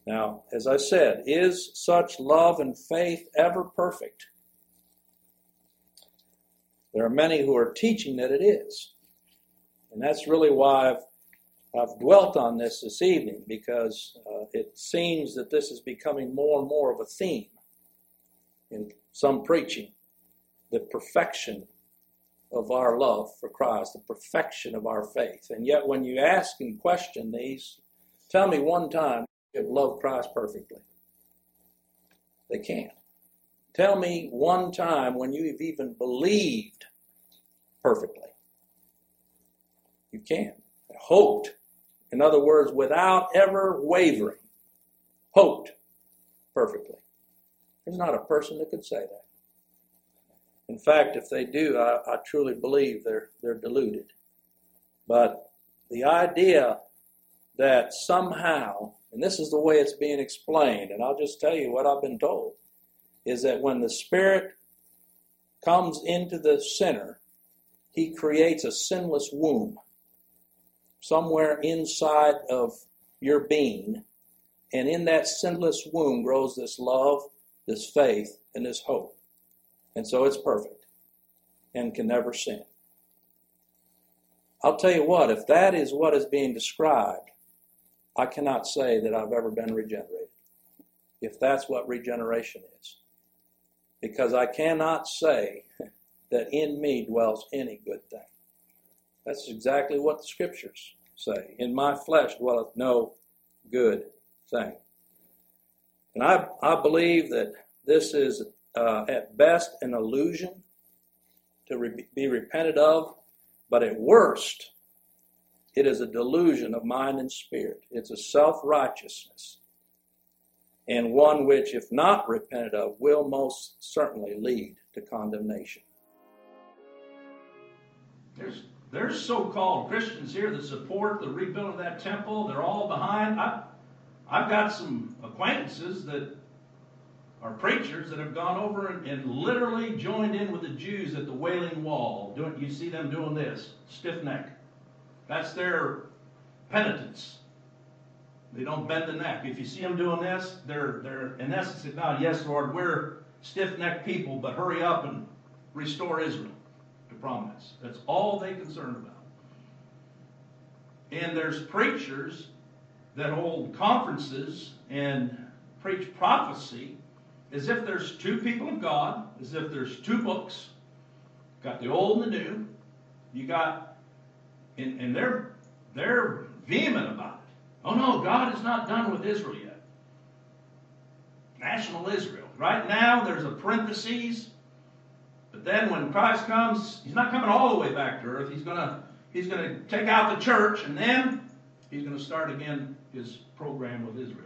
Now, as I said, is such love and faith ever perfect? There are many who are teaching that it is. And that's really why I've dwelt on this evening, because it seems that this is becoming more and more of a theme in some preaching. The perfection of our love for Christ, the perfection of our faith. And yet when you ask and question these, tell me one time you've loved Christ perfectly. They can't. Tell me one time when you've even believed perfectly. You can't. Hoped. In other words, without ever wavering. Hoped perfectly. There's not a person that could say that. In fact, if they do, I truly believe they're deluded. But the idea that somehow, and this is the way it's being explained, and I'll just tell you what I've been told, is that when the Spirit comes into the sinner, He creates a sinless womb somewhere inside of your being, and in that sinless womb grows this love, this faith, and this hope. And so it's perfect and can never sin. I'll tell you what, if that is what is being described, I cannot say that I've ever been regenerated, if that's what regeneration is. Because I cannot say that in me dwells any good thing. That's exactly what the Scriptures say. In my flesh dwelleth no good thing. And I believe that this is at best an illusion to be repented of, but at worst, it is a delusion of mind and spirit. It's a self-righteousness, and one which, if not repented of, will most certainly lead to condemnation. There's so-called Christians here that support the rebuilding of that temple. They're all behind. I've got some acquaintances that are preachers that have gone over and literally joined in with the Jews at the Wailing Wall. You see them doing this, stiff neck. That's their penitence. They don't bend the neck. If you see them doing this, they're in essence saying, "No, yes, Lord, we're stiff-necked people, but hurry up and restore Israel to promise." That's all they're concerned about. And there's preachers that hold conferences and preach prophecy as if there's two people of God, as if there's two books. Got the old and the new. You got, and they're vehement about it. Oh no, God is not done with Israel yet. National Israel. Right now there's a parenthesis, but then when Christ comes, He's not coming all the way back to earth. He's gonna take out the church, and then He's gonna start again His program with Israel.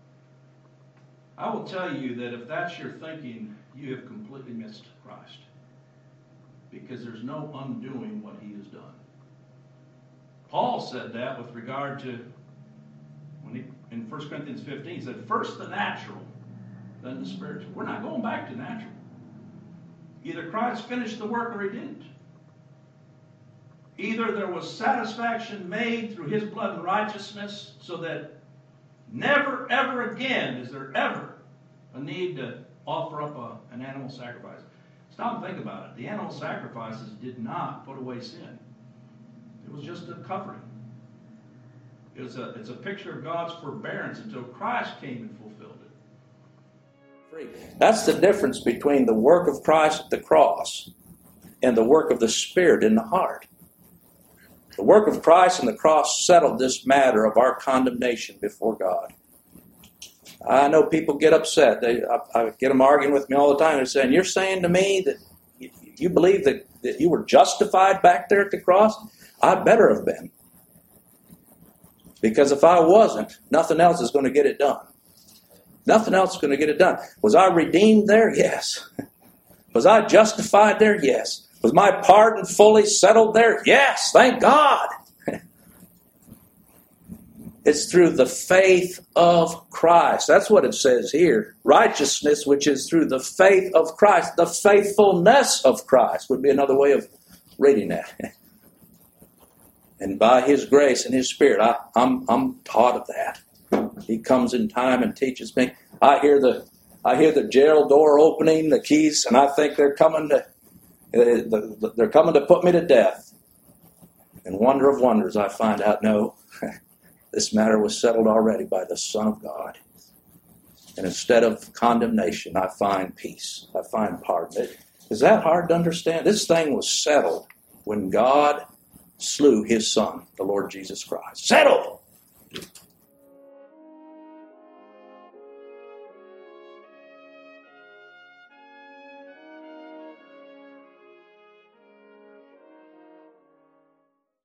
I will tell you that if that's your thinking, you have completely missed Christ. Because there's no undoing what He has done. Paul said that with regard to, in 1 Corinthians 15, he said, first the natural, then the spiritual. We're not going back to natural. Either Christ finished the work or He didn't. Either there was satisfaction made through His blood and righteousness so that never, ever again is there ever a need to offer up an animal sacrifice. Stop and think about it. The animal sacrifices did not put away sin. It was just a covering. It's a picture of God's forbearance until Christ came and fulfilled it. That's the difference between the work of Christ at the cross and the work of the Spirit in the heart. The work of Christ and the cross settled this matter of our condemnation before God. I know people get upset. I get them arguing with me all the time. They're saying, "You're saying to me that you believe that you were justified back there at the cross?" I better have been. Because if I wasn't, nothing else is going to get it done. Nothing else is going to get it done. Was I redeemed there? Yes. Was I justified there? Yes. Was my pardon fully settled there? Yes. Thank God. It's through the faith of Christ. That's what it says here. Righteousness, which is through the faith of Christ. The faithfulness of Christ would be another way of reading that. And by His grace and His Spirit, I'm taught of that. He comes in time and teaches me. I hear the jail door opening, the keys, and I think they're coming to put me to death. And wonder of wonders, I find out, no, this matter was settled already by the Son of God. And instead of condemnation, I find peace. I find pardon. Is that hard to understand? This thing was settled when God slew his Son, the Lord Jesus Christ. Settled!